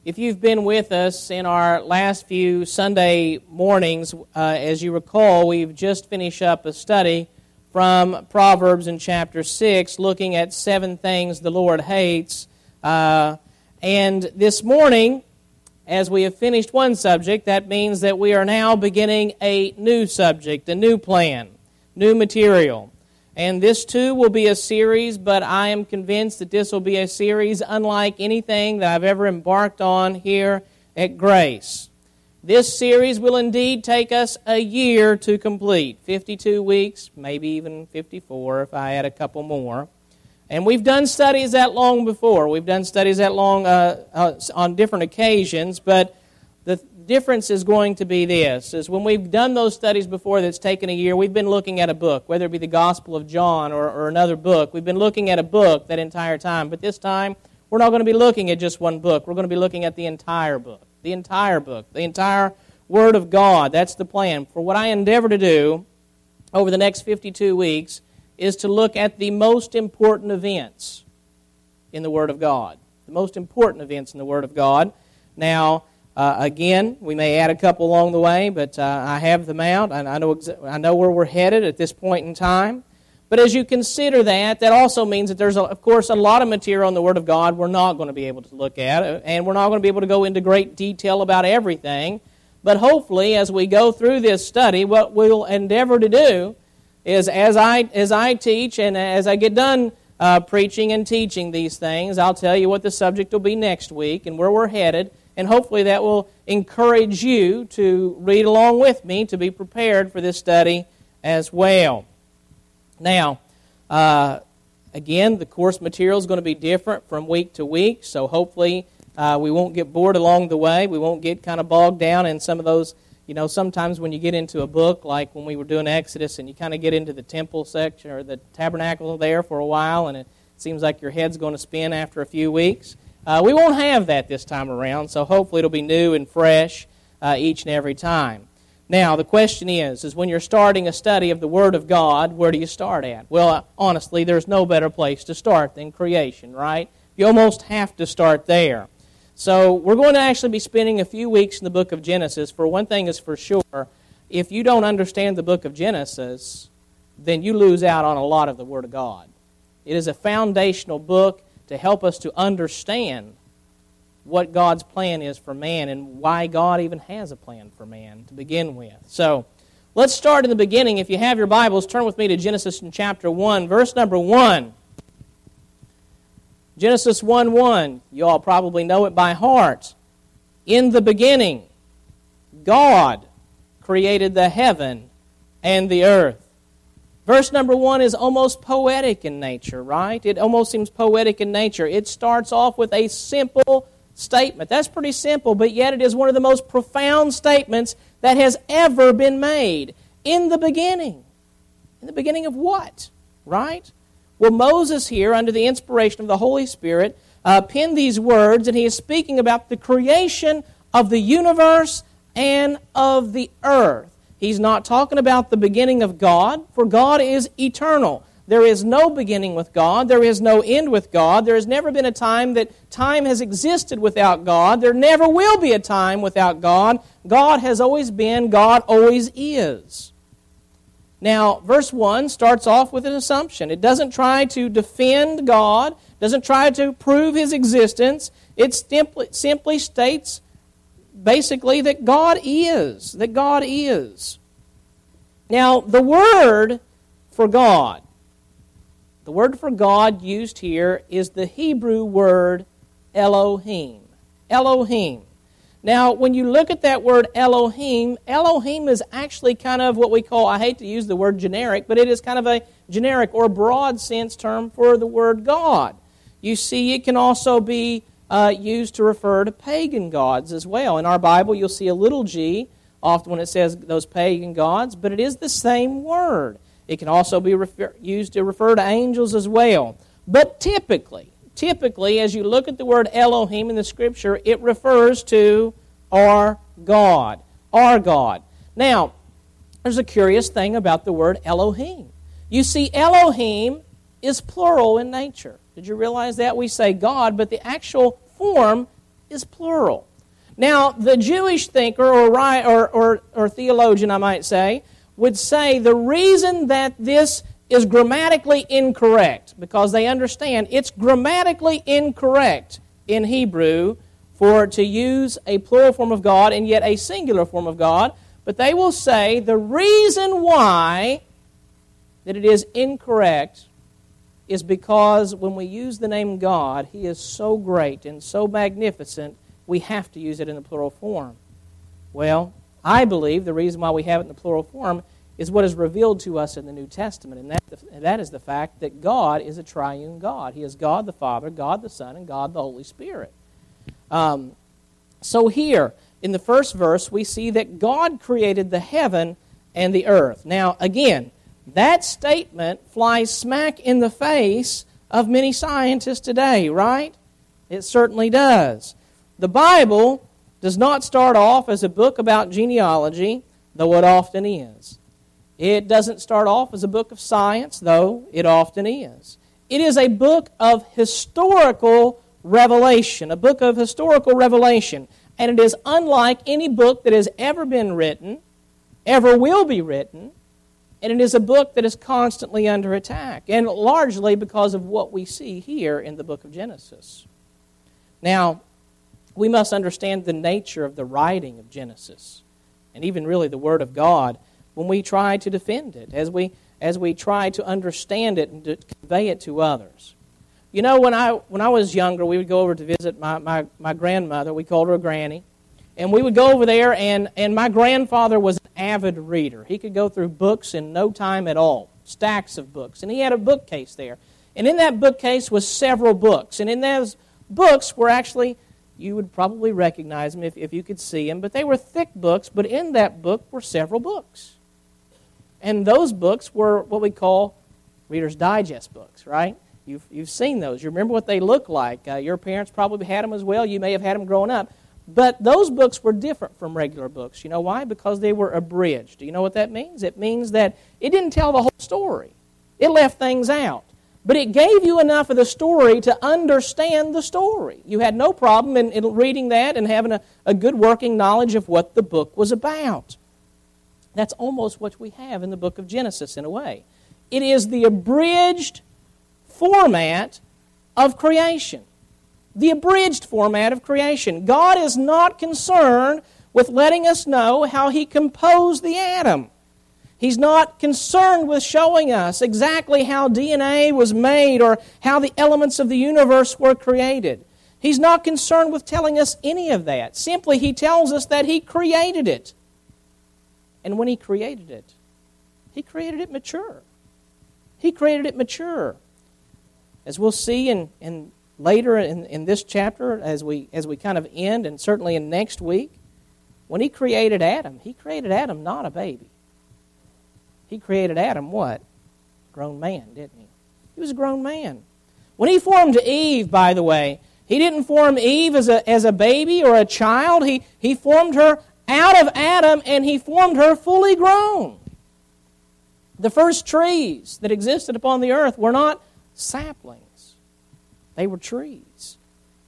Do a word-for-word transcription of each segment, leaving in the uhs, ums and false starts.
If you've been with us in our last few Sunday mornings, uh, as you recall, we've just finished up a study from Proverbs in chapter six, looking at seven things the Lord hates. Uh, and this morning, as we have finished one subject, that means that we are now beginning a new subject, a new plan, new material. And this too will be a series, but I am convinced that this will be a series unlike anything that I've ever embarked on here at Grace. This series will indeed take us a year to complete, fifty-two weeks, maybe even fifty-four if I add a couple more. And we've done studies that long before. We've done studies that long uh, uh, on different occasions, but the difference is going to be this, is when we've done those studies before that's taken a year, we've been looking at a book, whether it be the Gospel of John or, or another book. We've been looking at a book that entire time, but this time we're not going to be looking at just one book. We're going to be looking at the entire book, the entire book, the entire Word of God. That's the plan. For what I endeavor to do over the next fifty-two weeks is to look at the most important events in the Word of God, the most important events in the Word of God. Now, Uh, again, we may add a couple along the way, but uh, I have them out, and I know exa- I know where we're headed at this point in time. But as you consider that, that also means that there's, a, of course, a lot of material in the Word of God we're not going to be able to look at, and we're not going to be able to go into great detail about everything. But hopefully, as we go through this study, what we'll endeavor to do is, as I as I teach and as I get done uh, preaching and teaching these things, I'll tell you what the subject will be next week and where we're headed. And hopefully that will encourage you to read along with me to be prepared for this study as well. Now, uh, again, the course material is going to be different from week to week, so hopefully uh, we won't get bored along the way. We won't get kind of bogged down in some of those, you know, sometimes when you get into a book, like when we were doing Exodus, and you kind of get into the temple section or the tabernacle there for a while, and it seems like your head's going to spin after a few weeks. Uh, we won't have that this time around, so hopefully it'll be new and fresh uh, each and every time. Now, the question is, is when you're starting a study of the Word of God, where do you start at? Well, uh, honestly, there's no better place to start than creation, right? You almost have to start there. So we're going to actually be spending a few weeks in the book of Genesis. For one thing is for sure, if you don't understand the book of Genesis, then you lose out on a lot of the Word of God. It is a foundational book to help us to understand what God's plan is for man and why God even has a plan for man to begin with. So, let's start in the beginning. If you have your Bibles, turn with me to Genesis in chapter one, verse number one. Genesis one one, you all probably know it by heart. In the beginning, God created the heaven and the earth. Verse number one is almost poetic in nature, right? It almost seems poetic in nature. It starts off with a simple statement. That's pretty simple, but yet it is one of the most profound statements that has ever been made. In the beginning. In the beginning of what? Right? Well, Moses here, under the inspiration of the Holy Spirit, uh, penned these words, and he is speaking about the creation of the universe and of the earth. He's not talking about the beginning of God, for God is eternal. There is no beginning with God. There is no end with God. There has never been a time that time has existed without God. There never will be a time without God. God has always been. God always is. Now, verse one starts off with an assumption. It doesn't try to defend God, doesn't try to prove His existence. It simply, simply states basically that God is, that God is. Now, the word for God, the word for God used here is the Hebrew word Elohim. Elohim. Now, when you look at that word Elohim, Elohim is actually kind of what we call, I hate to use the word generic, but it is kind of a generic or broad sense term for the word God. You see, it can also be Uh, used to refer to pagan gods as well. In our Bible, you'll see a little g often when it says those pagan gods, but it is the same word. It can also be refer- used to refer to angels as well. But typically, typically, as you look at the word Elohim in the Scripture, it refers to our God. Our God. Now, there's a curious thing about the word Elohim. You see, Elohim is plural in nature. Did you realize that? We say God, but the actual form is plural. Now, the Jewish thinker or, or, or, or theologian, I might say, would say the reason that this is grammatically incorrect, because they understand it's grammatically incorrect in Hebrew for to use a plural form of God and yet a singular form of God, but they will say the reason why that it is incorrect is because when we use the name God, He is so great and so magnificent, we have to use it in the plural form. Well, I believe the reason why we have it in the plural form is what is revealed to us in the New Testament, and that, and that is the fact that God is a triune God. He is God the Father, God the Son, and God the Holy Spirit. Um, so here, in the first verse, we see that God created the heaven and the earth. Now, again, that statement flies smack in the face of many scientists today, right? It certainly does. The Bible does not start off as a book about genealogy, though it often is. It doesn't start off as a book of science, though it often is. It is a book of historical revelation, a book of historical revelation, and it is unlike any book that has ever been written, ever will be written, and it is a book that is constantly under attack, and largely because of what we see here in the book of Genesis. Now, we must understand the nature of the writing of Genesis, and even really the Word of God, when we try to defend it, as we as we try to understand it and to convey it to others. You know, when I when I was younger, we would go over to visit my, my, my grandmother. We called her a granny. And we would go over there, and, and my grandfather was an avid reader. He could go through books in no time at all, stacks of books. And he had a bookcase there. And in that bookcase was several books. And in those books were actually, you would probably recognize them if, if you could see them, but they were thick books, but in that book were several books. And those books were what we call Reader's Digest books, right? You've, you've seen those. You remember what they look like. Uh, your parents probably had them as well. You may have had them growing up. But those books were different from regular books. You know why? Because they were abridged. Do you know what that means? It means that it didn't tell the whole story. It left things out. But it gave you enough of the story to understand the story. You had no problem in, in reading that and having a, a good working knowledge of what the book was about. That's almost what we have in the book of Genesis in a way. It is the abridged format of creation. The abridged format of creation. God is not concerned with letting us know how He composed the atom. He's not concerned with showing us exactly how D N A was made or how the elements of the universe were created. He's not concerned with telling us any of that. Simply, He tells us that He created it. And when He created it, He created it mature. He created it mature. As we'll see in, in later in, in this chapter, as we as we kind of end, and certainly in next week, when He created Adam, He created Adam not a baby. He created Adam what? Grown man, didn't He? He was a grown man. When He formed Eve, by the way, He didn't form Eve as a as a baby or a child. He He formed her out of Adam, and He formed her fully grown. The first trees that existed upon the earth were not saplings. They were trees.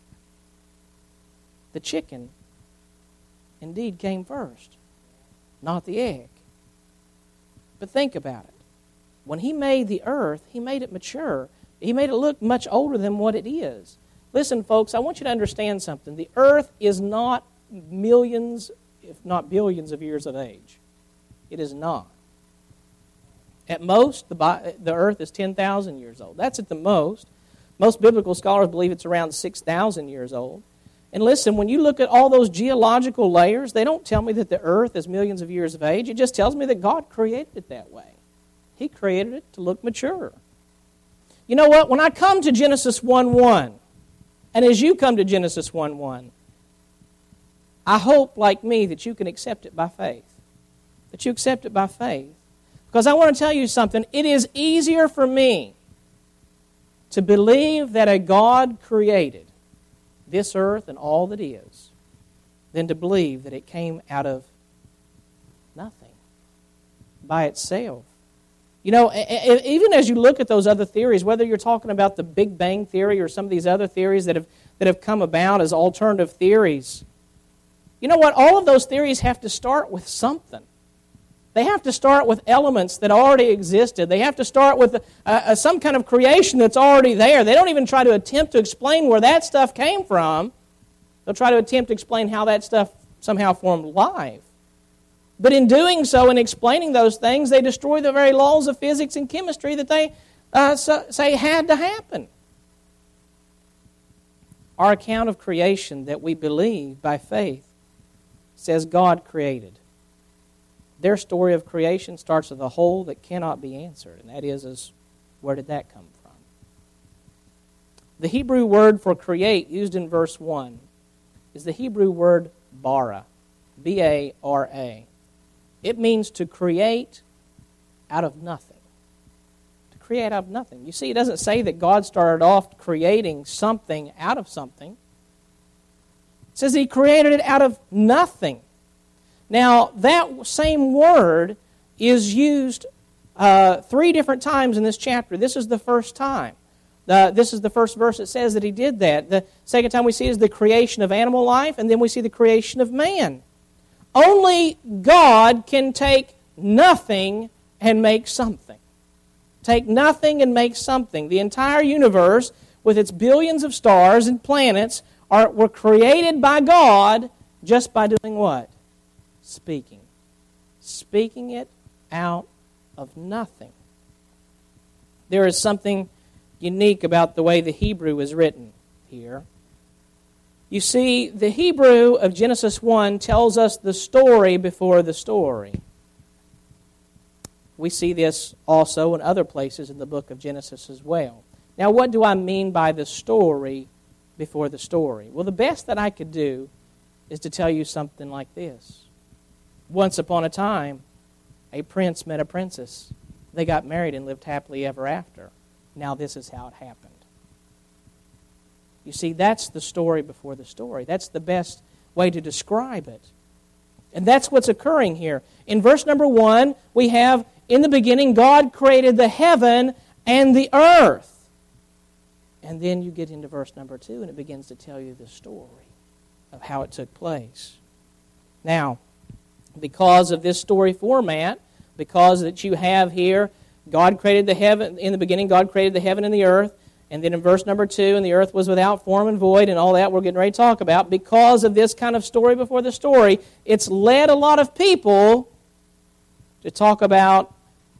The chicken indeed came first, not the egg. But think about it. When He made the earth, He made it mature. He made it look much older than what it is. Listen, folks, I want you to understand something. The earth is not millions, if not billions of years of age. It is not. At most, the, the earth is ten thousand years old. That's at the most. Most biblical scholars believe it's around six thousand years old. And listen, when you look at all those geological layers, they don't tell me that the earth is millions of years of age. It just tells me that God created it that way. He created it to look mature. You know what? When I come to Genesis one one, and as you come to Genesis one one, I hope, like me, that you can accept it by faith. That you accept it by faith. Because I want to tell you something. It is easier for me to believe that a God created this earth and all that is than to believe that it came out of nothing by itself. You know, even as you look at those other theories, whether you're talking about the Big Bang Theory or some of these other theories that have that have come about as alternative theories, you know what? All of those theories have to start with something. They have to start with elements that already existed. They have to start with uh, uh, some kind of creation that's already there. They don't even try to attempt to explain where that stuff came from. They'll try to attempt to explain how that stuff somehow formed life. But in doing so and explaining those things, they destroy the very laws of physics and chemistry that they uh, so, say had to happen. Our account of creation that we believe by faith says God created. Their story of creation starts with a hole that cannot be answered, and that is, is where did that come from? The Hebrew word for create used in verse one is the Hebrew word bara, B A R A. It means to create out of nothing. To create out of nothing. You see, it doesn't say that God started off creating something out of something. It says He created it out of nothing. Now, that same word is used uh, three different times in this chapter. This is the first time. Uh, this is the first verse that says that He did that. The second time we see is the creation of animal life, and then we see the creation of man. Only God can take nothing and make something. Take nothing and make something. The entire universe, with its billions of stars and planets, are were created by God just by doing what? Speaking. Speaking it out of nothing. There is something unique about the way the Hebrew is written here. You see, the Hebrew of Genesis one tells us the story before the story. We see this also in other places in the book of Genesis as well. Now, what do I mean by the story before the story? Well, the best that I could do is to tell you something like this. Once upon a time, a prince met a princess. They got married and lived happily ever after. Now this is how it happened. You see, that's the story before the story. That's the best way to describe it. And that's what's occurring here. In verse number one, we have, in the beginning, God created the heaven and the earth. And then you get into verse number two, and it begins to tell you the story of how it took place. Now, because of this story format, because that you have here, God created the heaven, in the beginning God created the heaven and the earth, and then in verse number two, and the earth was without form and void, and all that we're getting ready to talk about. Because of this kind of story before the story, it's led a lot of people to talk about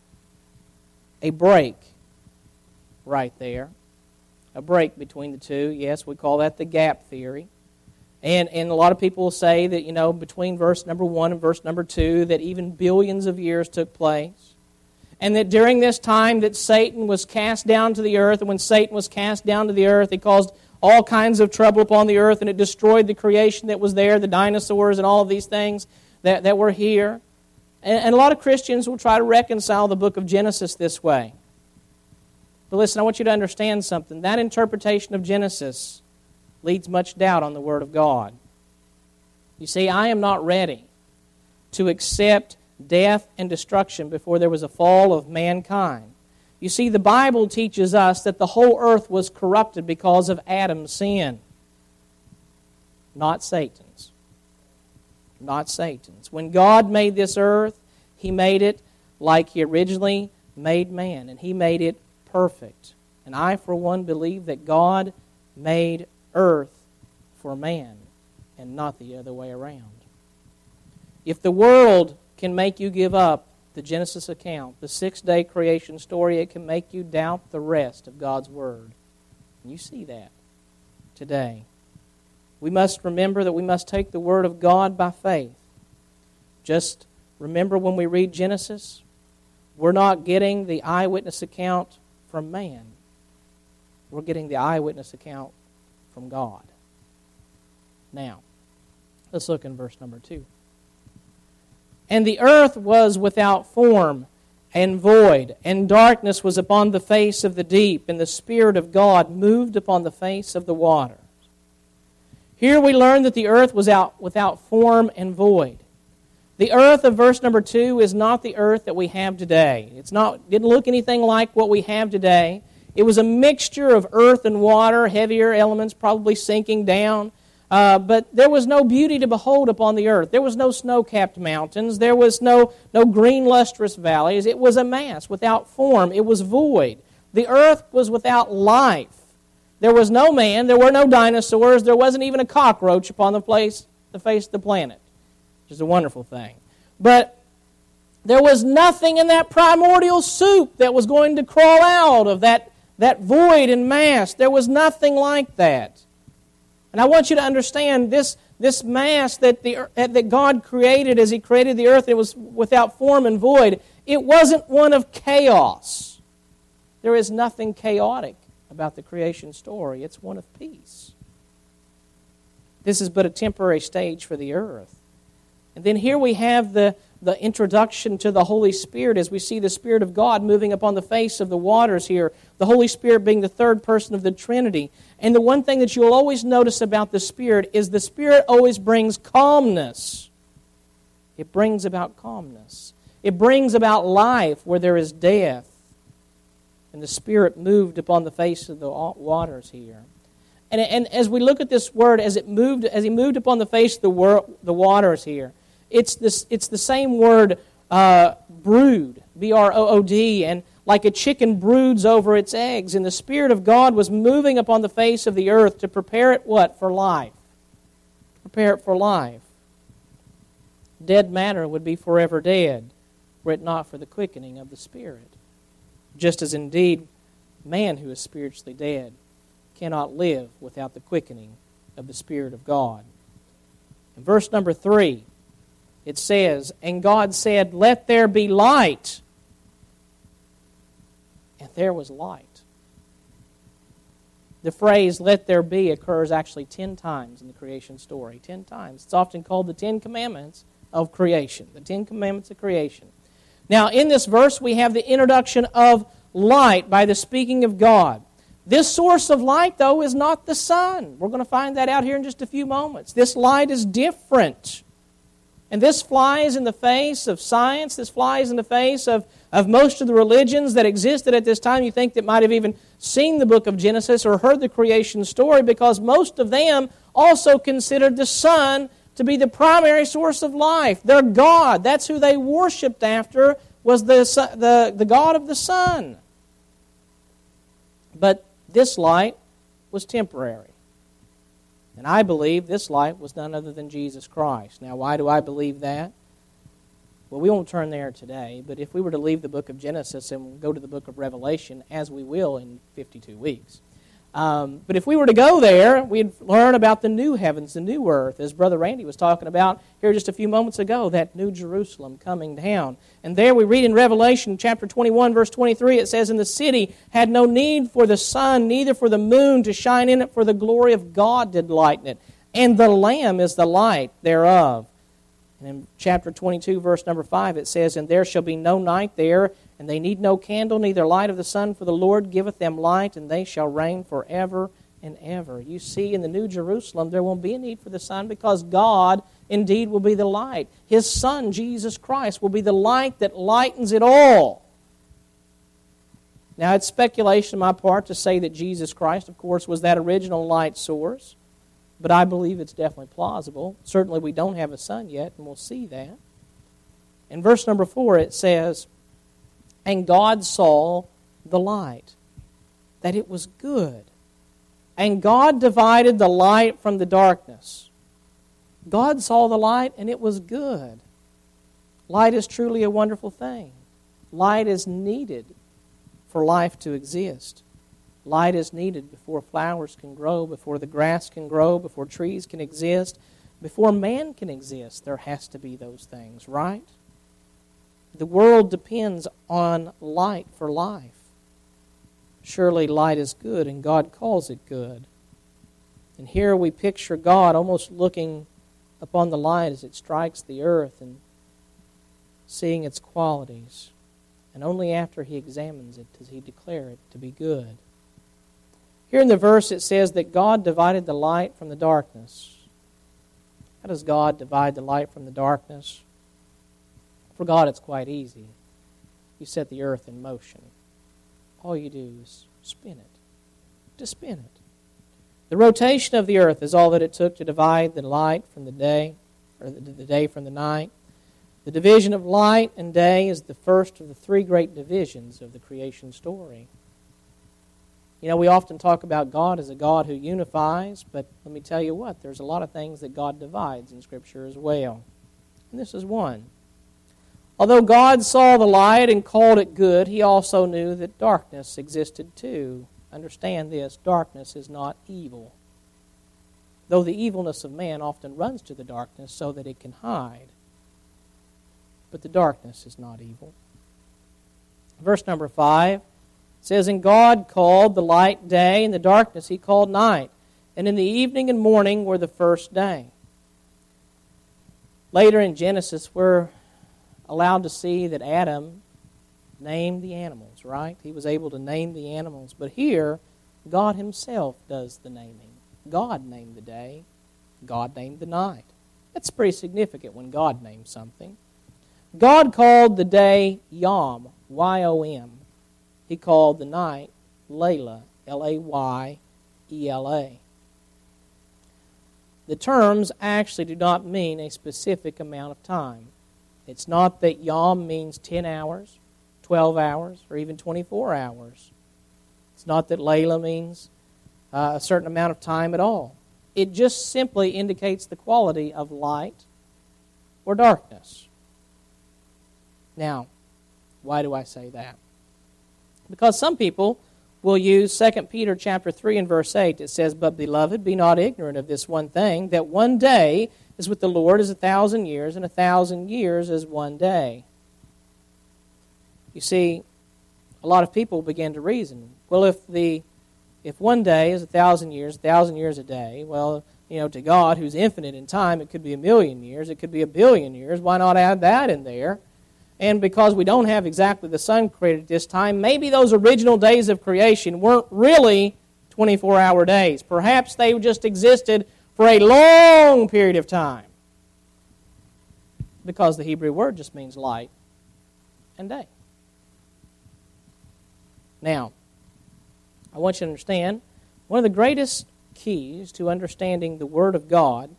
a break right there. A break between the two. Yes, we call that the gap theory. And and a lot of people will say that, you know, between verse number one and verse number two, that even billions of years took place. And that during this time that Satan was cast down to the earth, and when Satan was cast down to the earth, it caused all kinds of trouble upon the earth, and it destroyed the creation that was there, the dinosaurs and all of these things that, that were here. And, and a lot of Christians will try to reconcile the book of Genesis this way. But listen, I want you to understand something. That interpretation of Genesis leads much doubt on the Word of God. You see, I am not ready to accept death and destruction before there was a fall of mankind. You see, the Bible teaches us that the whole earth was corrupted because of Adam's sin. Not Satan's. Not Satan's. When God made this earth, He made it like He originally made man, and He made it perfect. And I, for one, believe that God made earth for man and not the other way around. If the world can make you give up the Genesis account, the six-day creation story, it can make you doubt the rest of God's Word. And you see that today. We must remember that we must take the Word of God by faith. Just remember when we read Genesis, we're not getting the eyewitness account from man. We're getting the eyewitness account from God. Now, let's look in verse number two. And the earth was without form and void, and darkness was upon the face of the deep, and the Spirit of God moved upon the face of the waters. Here we learn that the earth was out without form and void. The earth of verse number two is not the earth that we have today. It's not didn't look anything like what we have today. It was a mixture of earth and water, heavier elements probably sinking down. Uh, but there was no beauty to behold upon the earth. There was no snow-capped mountains. There was no, no green lustrous valleys. It was a mass without form. It was void. The earth was without life. There was no man. There were no dinosaurs. There wasn't even a cockroach upon the, place, the face of the planet, which is a wonderful thing. But there was nothing in that primordial soup that was going to crawl out of that, that void and mass. There was nothing like that. And I want you to understand this, this mass that, the, that God created as He created the earth, it was without form and void. It wasn't one of chaos. There is nothing chaotic about the creation story. It's one of peace. This is but a temporary stage for the earth. And then here we have the, the introduction to the Holy Spirit as we see the Spirit of God moving upon the face of the waters here. The Holy Spirit being the third person of the Trinity. And the one thing that you'll always notice about the Spirit is the Spirit always brings calmness. It brings about calmness. It brings about life where there is death. And the Spirit moved upon the face of the waters here. And, and as we look at this word, as it moved, as He moved upon the face of the, wor- the waters here, It's this. It's the same word, uh, brood, B R O O D, and like a chicken broods over its eggs. And the Spirit of God was moving upon the face of the earth to prepare it, what? For life. Prepare it for life. Dead matter would be forever dead, were it not for the quickening of the Spirit. Just as indeed, man who is spiritually dead cannot live without the quickening of the Spirit of God. In verse number three, it says, "And God said, let there be light. And there was light." The phrase, "let there be," occurs actually ten times in the creation story. Ten times. It's often called the Ten Commandments of creation. The Ten Commandments of creation. Now, in this verse, we have the introduction of light by the speaking of God. This source of light, though, is not the sun. We're going to find that out here in just a few moments. This light is different. And this flies in the face of science. This flies in the face of, of most of the religions that existed at this time. You think that might have even seen the book of Genesis or heard the creation story, because most of them also considered the sun to be the primary source of life. Their God, that's who they worshipped after, was the, the, the God of the sun. But this light was temporary. And I believe this light was none other than Jesus Christ. Now, why do I believe that? Well, we won't turn there today, but if we were to leave the book of Genesis and go to the book of Revelation, as we will in fifty-two weeks, um, but if we were to go there, we'd learn about the new heavens, the new earth, as Brother Randy was talking about here just a few moments ago, that new Jerusalem coming down. And there we read in Revelation chapter twenty-one, verse twenty-three, it says, "And the city had no need for the sun, neither for the moon to shine in it, for the glory of God did lighten it. And the Lamb is the light thereof." And in chapter twenty-two, verse number five, it says, "And there shall be no night there, and they need no candle, neither light of the sun, for the Lord giveth them light, and they shall reign forever and ever." You see, in the New Jerusalem, there won't be a need for the sun, because God indeed will be the light. His Son, Jesus Christ, will be the light that lightens it all. Now, it's speculation on my part to say that Jesus Christ, of course, was that original light source, but I believe it's definitely plausible. Certainly we don't have a sun yet, and we'll see that. In verse number four, it says, "And God saw the light, that it was good. And God divided the light from the darkness." God saw the light, and it was good. Light is truly a wonderful thing. Light is needed for life to exist. Light is needed before flowers can grow, before the grass can grow, before trees can exist, before man can exist. There has to be those things, right? The world depends on light for life. Surely light is good, and God calls it good. And here we picture God almost looking upon the light as it strikes the earth and seeing its qualities. And only after He examines it does He declare it to be good. Here in the verse it says that God divided the light from the darkness. How does God divide the light from the darkness? For God, it's quite easy. You set the earth in motion. All you do is spin it. To spin it. The rotation of the earth is all that it took to divide the light from the day, or the, the day from the night. The division of light and day is the first of the three great divisions of the creation story. You know, we often talk about God as a God who unifies, but let me tell you what, there's a lot of things that God divides in Scripture as well. And this is one. Although God saw the light and called it good, He also knew that darkness existed too. Understand this, darkness is not evil. Though the evilness of man often runs to the darkness so that it can hide. But the darkness is not evil. Verse number five says, And God called the light day, and the darkness He called night. And in the evening and morning were the first day. Later in Genesis, we're allowed to see that Adam named the animals, right? He was able to name the animals. But here, God Himself does the naming. God named the day. God named the night. That's pretty significant when God names something. God called the day Yom, Y O M. He called the night Layla, L A Y E L A. The terms actually do not mean a specific amount of time. It's not that Yom means ten hours, twelve hours, or even twenty-four hours. It's not that Layla means uh, a certain amount of time at all. It just simply indicates the quality of light or darkness. Now, why do I say that? Because some people will use Second Peter chapter three and verse eight. It says, But beloved, be not ignorant of this one thing, that one day is with the Lord as a thousand years, and a thousand years as one day. You see, a lot of people begin to reason, well, if the if one day is a thousand years, a thousand years a day, well, you know, to God, who's infinite in time, it could be a million years, it could be a billion years. Why not add that in there? And because we don't have exactly the sun created at this time, maybe those original days of creation weren't really twenty-four hour days. Perhaps they just existed for a long period of time. Because the Hebrew word just means light and day. Now, I want you to understand, one of the greatest keys to understanding the Word of God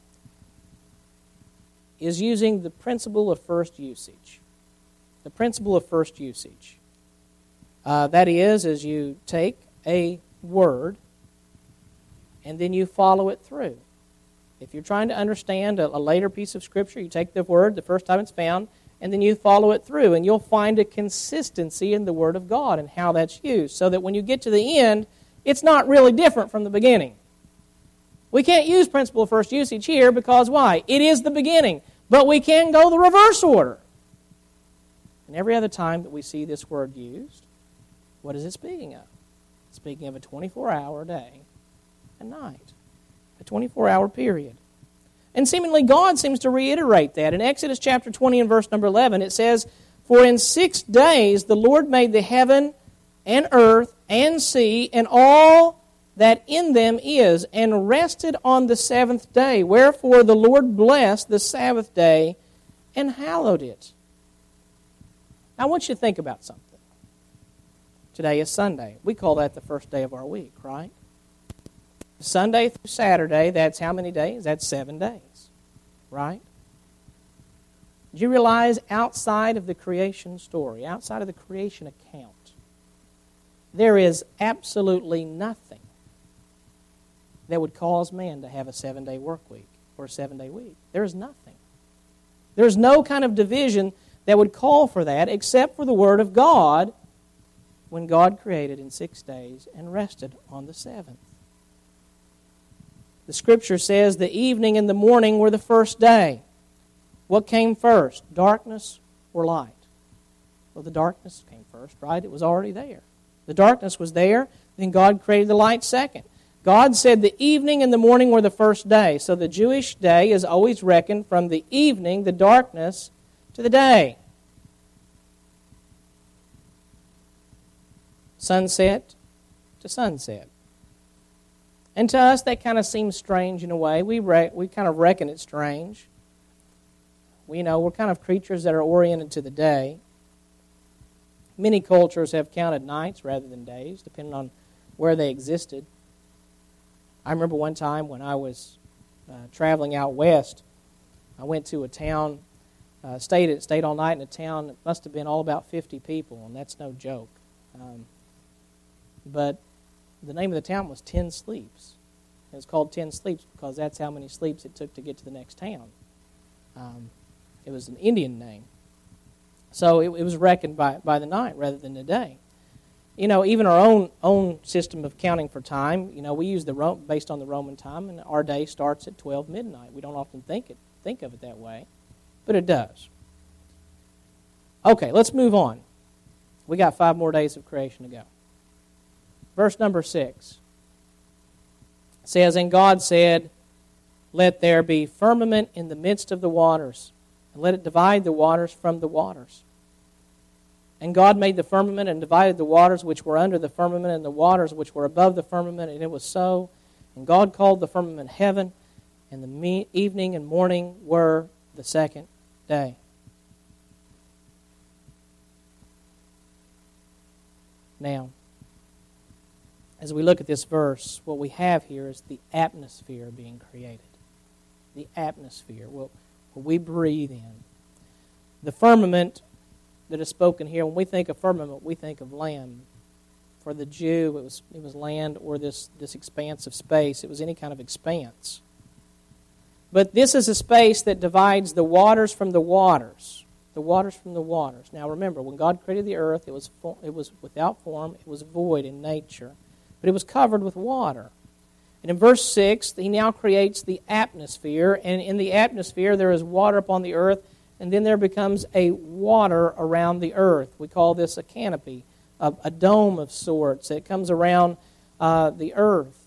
is using the principle of first usage. The principle of first usage. Uh, that is, as you take a word and then you follow it through. If you're trying to understand a, a later piece of Scripture, you take the word the first time it's found, and then you follow it through, and you'll find a consistency in the Word of God and how that's used, so that when you get to the end, it's not really different from the beginning. We can't use principle of first usage here because why? It is the beginning, but we can go the reverse order. And every other time that we see this word used, what is it speaking of? It's speaking of a twenty-four hour day and night, a twenty-four hour period. And seemingly God seems to reiterate that. In Exodus chapter twenty and verse number eleven, it says, For in six days the Lord made the heaven and earth and sea and all that in them is, and rested on the seventh day. Wherefore the Lord blessed the Sabbath day and hallowed it. I want you to think about something. Today is Sunday. We call that the first day of our week, right? Sunday through Saturday, that's how many days? That's seven days, right? Do you realize outside of the creation story, outside of the creation account, there is absolutely nothing that would cause man to have a seven-day work week or a seven-day week. There is nothing. There's no kind of division that would call for that except for the Word of God when God created in six days and rested on the seventh. The Scripture says the evening and the morning were the first day. What came first, darkness or light? Well, the darkness came first, right? It was already there. The darkness was there, then God created the light second. God said the evening and the morning were the first day. So the Jewish day is always reckoned from the evening, the darkness, to the day. Sunset to sunset. And to us, that kind of seems strange in a way. We re- we kind of reckon it strange. We know we're kind of creatures that are oriented to the day. Many cultures have counted nights rather than days, depending on where they existed. I remember one time when I was uh, traveling out west, I went to a town, uh, stayed stayed all night in a town that must have been all about fifty people, and that's no joke. Um, but the name of the town was Ten Sleeps. It was called Ten Sleeps because that's how many sleeps it took to get to the next town. Um, it was an Indian name. So it, it was reckoned by, by the night rather than the day. You know, even our own own system of counting for time, you know, we use the Ro- based on the Roman time, and our day starts at twelve midnight. We don't often think it think of it that way, but it does. Okay, let's move on. We got five more days of creation to go. Verse number six says, "And God said, let there be firmament in the midst of the waters, and let it divide the waters from the waters. And God made the firmament and divided the waters which were under the firmament and the waters which were above the firmament, and it was so. And God called the firmament heaven, and the me- evening and morning were the second day." Now, as we look at this verse, what we have here is the atmosphere being created. The atmosphere, what, what we breathe in. The firmament that is spoken here, when we think of firmament, we think of land. For the Jew, it was it was land or this, this expanse of space. It was any kind of expanse. But this is a space that divides the waters from the waters. The waters from the waters. Now remember, when God created the earth, it was it was without form, it was void in nature, but it was covered with water. And in verse six, he now creates the atmosphere, and in the atmosphere there is water upon the earth, and then there becomes a water around the earth. We call this a canopy, a, a dome of sorts that comes around uh, the earth.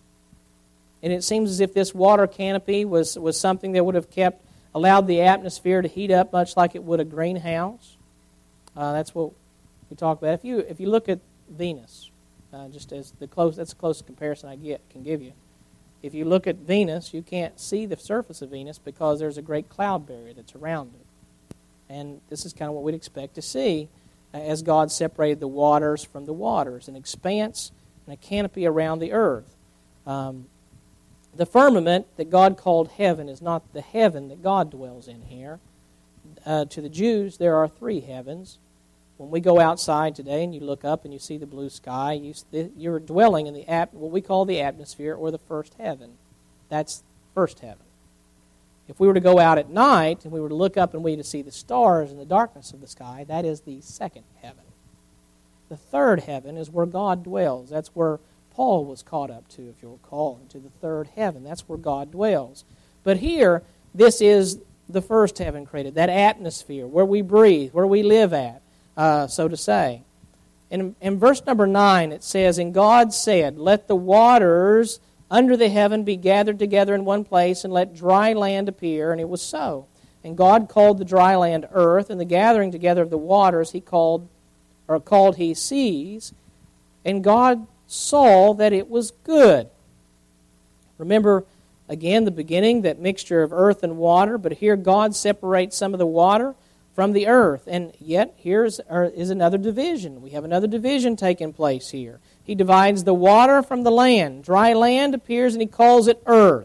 And it seems as if this water canopy was, was something that would have kept, allowed the atmosphere to heat up much like it would a greenhouse. Uh, that's what we talk about. If you if you look at Venus, uh, just as the close that's the closest comparison I get can give you. If you look at Venus, you can't see the surface of Venus because there's a great cloud barrier that's around it. And this is kind of what we'd expect to see as God separated the waters from the waters, an expanse and a canopy around the earth. Um, the firmament that God called heaven is not the heaven that God dwells in here. Uh, to the Jews, there are three heavens. When we go outside today and you look up and you see the blue sky, you, you're dwelling in the at, what we call the atmosphere or the first heaven. That's first heaven. If we were to go out at night and we were to look up and we were to see the stars in the darkness of the sky, that is the second heaven. The third heaven is where God dwells. That's where Paul was caught up to, if you'll recall, into the third heaven. That's where God dwells. But here, this is the first heaven created, that atmosphere where we breathe, where we live at, uh, so to say. In, in verse number nine, it says, "And God said, let the waters under the heaven be gathered together in one place, and let dry land appear. And it was so. And God called the dry land earth, and the gathering together of the waters he called, or called he seas. And God saw that it was good." Remember, again, the beginning, that mixture of earth and water, but here God separates some of the water from the earth. And yet, here is another division. We have another division taking place here. He divides the water from the land. Dry land appears, and he calls it earth.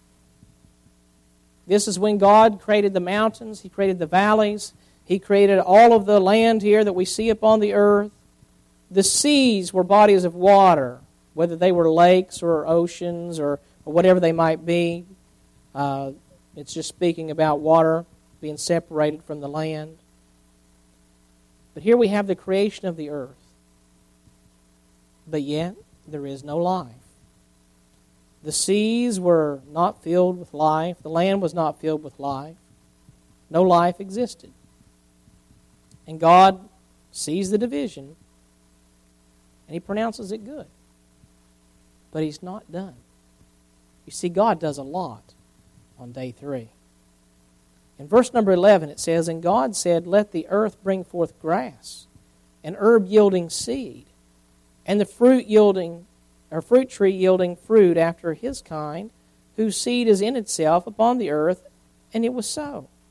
This is when God created the mountains. He created the valleys. He created all of the land here that we see upon the earth. The seas were bodies of water, whether they were lakes or oceans or, or whatever they might be. Uh, it's just speaking about water being separated from the land. But here we have the creation of the earth. But yet, there is no life. The seas were not filled with life. The land was not filled with life. No life existed. And God sees the division, and he pronounces it good. But he's not done. You see, God does a lot on day three. In verse number eleven, it says, "And God said, let the earth bring forth grass, and herb yielding seed, and the fruit yielding, or fruit tree yielding fruit after his kind, whose seed is in itself upon the earth. And it was so.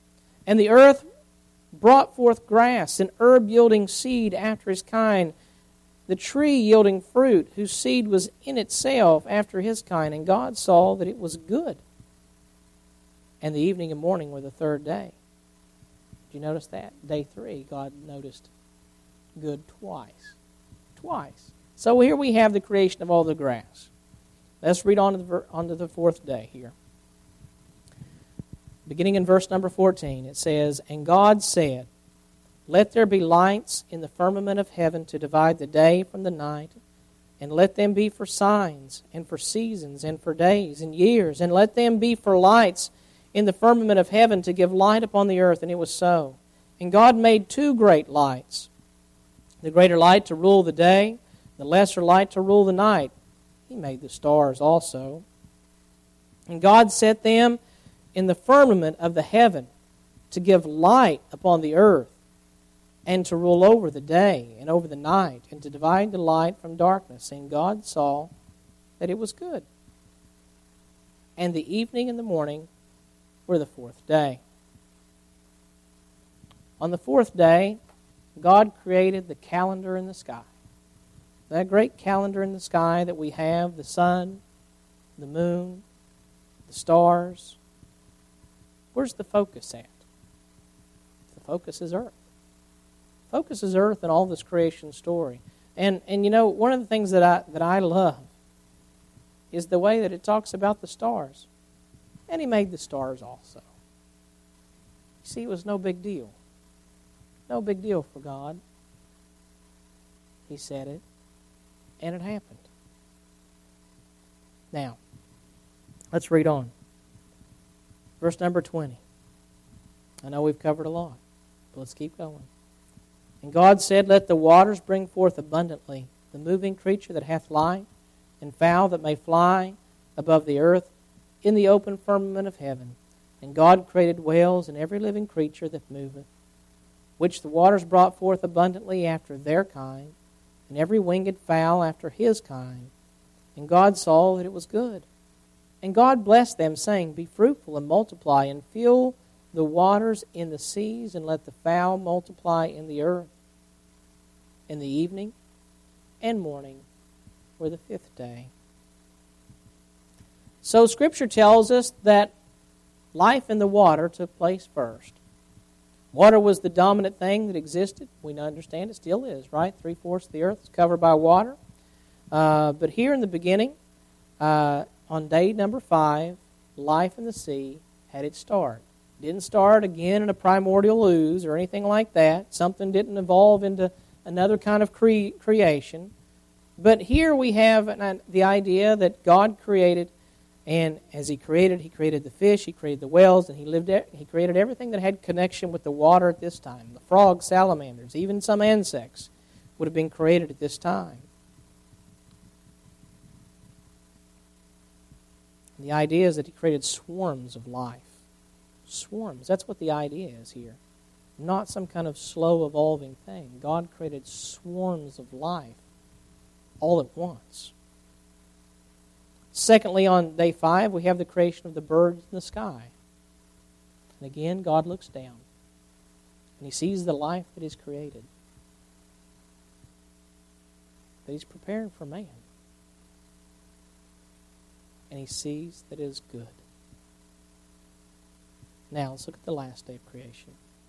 And the earth brought forth grass, and herb yielding seed after his kind, the tree yielding fruit, whose seed was in itself after his kind. And God saw that it was good. And the evening and morning were the third day. Did you notice that? Day three, God noticed good twice. Twice. So here we have the creation of all the grass. Let's read on to the, on to the fourth day here. Beginning in verse number fourteen, it says, And God said, Let there be lights in the firmament of heaven to divide the day from the night, and let them be for signs, and for seasons, and for days, and years, and let them be for lights in the firmament of heaven to give light upon the earth. And it was so. And God made two great lights, the greater light to rule the day, the lesser light to rule the night. He made the stars also. And God set them in the firmament of the heaven to give light upon the earth, and to rule over the day and over the night, and to divide the light from darkness. And God saw that it was good. And the evening and the morning were the fourth day. On the fourth day, God created the calendar in the sky. That great calendar in the sky that we have, the sun, the moon, the stars. Where's the focus at? The focus is earth. Focus is earth and all this creation story. And and you know, one of the things that I that I love is the way that it talks about the stars. And he made the stars also. You see, it was no big deal. No big deal for God. He said it, and it happened. Now, let's read on. Verse number twenty. I know we've covered a lot, but let's keep going. And God said, Let the waters bring forth abundantly the moving creature that hath life, and fowl that may fly above the earth in the open firmament of heaven. And God created whales and every living creature that moveth, which the waters brought forth abundantly after their kind, and every winged fowl after his kind. And God saw that it was good. And God blessed them, saying, Be fruitful and multiply, and fill the waters in the seas, and let the fowl multiply in the earth. In the evening and morning were the fifth day. So Scripture tells us that life in the water took place first. Water was the dominant thing that existed. We understand it still is, right? Three-fourths of the earth is covered by water. Uh, but here in the beginning, uh, on day number five, life in the sea had its start. It didn't start again in a primordial ooze or anything like that. Something didn't evolve into another kind of cre- creation. But here we have an, the idea that God created, and as He created, He created the fish, He created the whales, and He lived. He created everything that had connection with the water at this time. The frogs, salamanders, even some insects would have been created at this time. The idea is that He created swarms of life. Swarms. That's what the idea is here. Not some kind of slow evolving thing. God created swarms of life all at once. Secondly, on day five, we have the creation of the birds in the sky. And again, God looks down, and He sees the life that He's created, that He's preparing for man. And He sees that it is good. Now, let's look at the last day of creation.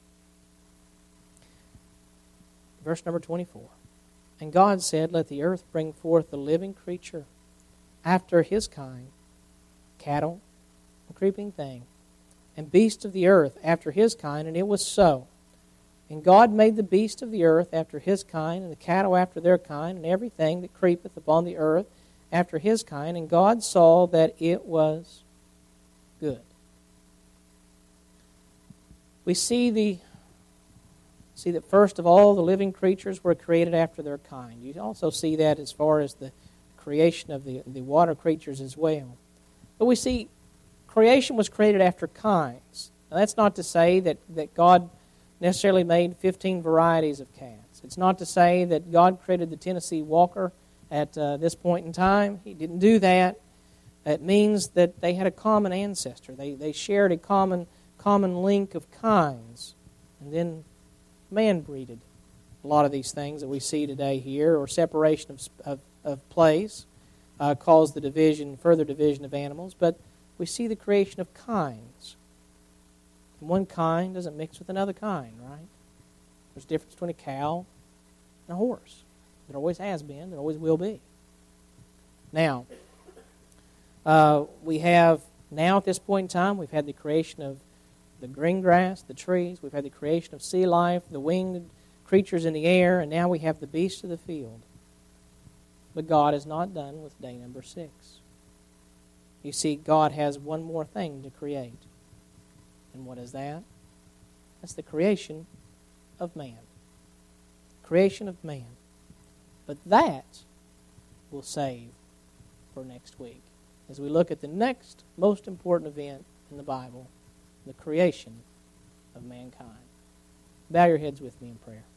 Verse number twenty-four. And God said, Let the earth bring forth the living creature after his kind, cattle, and creeping thing, and beast of the earth after his kind, and it was so. And God made the beast of the earth after his kind, and the cattle after their kind, and everything that creepeth upon the earth after his kind, and God saw that it was good. We see the see that first of all, the living creatures were created after their kind. You also see that as far as the creation of the, the water creatures as well. But we see creation was created after kinds. Now, that's not to say that, that God necessarily made fifteen varieties of cats. It's not to say that God created the Tennessee Walker at uh, this point in time. He didn't do that. It means that they had a common ancestor. They, they shared a common common link of kinds. And then man breeded a lot of these things that we see today here, or separation of, of, of place uh, caused the division, further division of animals. But we see the creation of kinds. And one kind doesn't mix with another kind, right? There's a difference between a cow and a horse. There always has been, there always will be. Now, uh, we have, now at this point in time, we've had the creation of the green grass, the trees, we've had the creation of sea life, the winged creatures in the air, and now we have the beasts of the field. But God is not done with day number six. You see, God has one more thing to create. And what is that? That's the creation of man. Creation of man. But that will save for next week, as we look at the next most important event in the Bible, the creation of mankind. Bow your heads with me in prayer.